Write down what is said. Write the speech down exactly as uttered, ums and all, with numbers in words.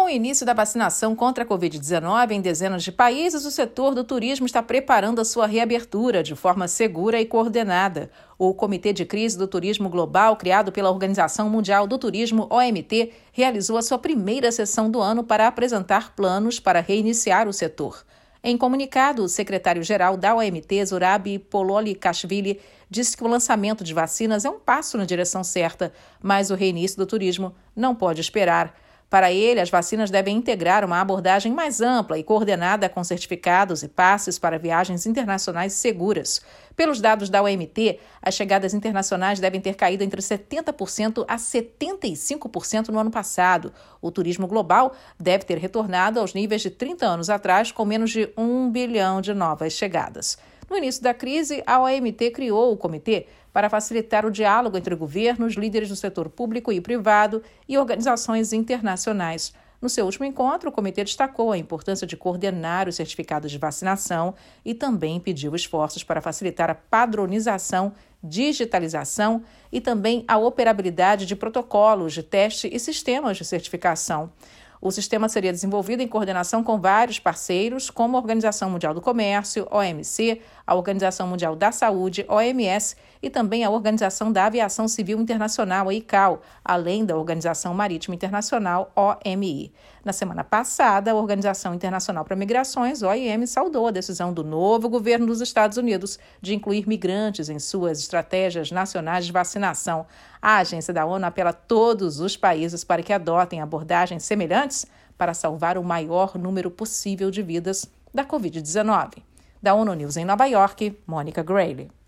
Com o início da vacinação contra a covid dezenove em dezenas de países, o setor do turismo está preparando a sua reabertura de forma segura e coordenada. O Comitê de Crise do Turismo Global, criado pela Organização Mundial do Turismo, O M T, realizou a sua primeira sessão do ano para apresentar planos para reiniciar o setor. Em comunicado, o secretário-geral da O M T, Zurab Pololikashvili, disse que o lançamento de vacinas é um passo na direção certa, mas o reinício do turismo não pode esperar. Para ele, as vacinas devem integrar uma abordagem mais ampla e coordenada com certificados e passes para viagens internacionais seguras. Pelos dados da O M T, as chegadas internacionais devem ter caído entre setenta por cento a setenta e cinco por cento no ano passado. O turismo global deve ter retornado aos níveis de trinta anos atrás, com menos de um bilhão de novas chegadas. No início da crise, a O M T criou o comitê para facilitar o diálogo entre governos, líderes do setor público e privado e organizações internacionais. No seu último encontro, o comitê destacou a importância de coordenar os certificados de vacinação e também pediu esforços para facilitar a padronização, digitalização e também a operabilidade de protocolos de teste e sistemas de certificação. O sistema seria desenvolvido em coordenação com vários parceiros, como a Organização Mundial do Comércio, O M C, a Organização Mundial da Saúde, O M S, e também a Organização da Aviação Civil Internacional, a I C A O, além da Organização Marítima Internacional, O M I. Na semana passada, a Organização Internacional para Migrações, O I M, saudou a decisão do novo governo dos Estados Unidos de incluir migrantes em suas estratégias nacionais de vacinação. A agência da ONU apela a todos os países para que adotem abordagens semelhantes para salvar o maior número possível de vidas da covid dezenove. Da ONU News em Nova York, Mônica Grayle.